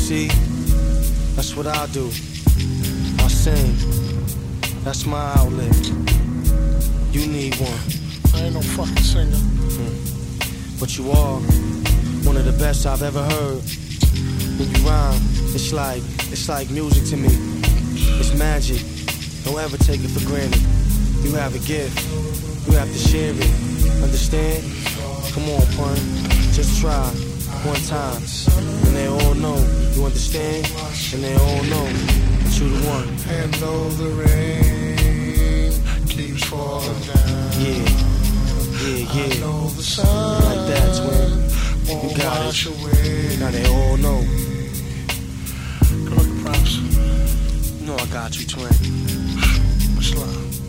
see, that's what I do. I sing, that's my outlet. You need one. I ain't no fucking singer. But you are one of the best I've ever heard. When you rhyme, it's like music to me. It's magic. Don't ever take it for granted. You have a gift. You have to share it. Understand? Come on, pun. Just try one time, and they all know. You understand? And they all know that you the one. And though the rain keeps falling down, yeah. I know the sun like that, twin. won't You got wash it. away. Now they all know. Good luck, props. You know I got you, twin. Much love.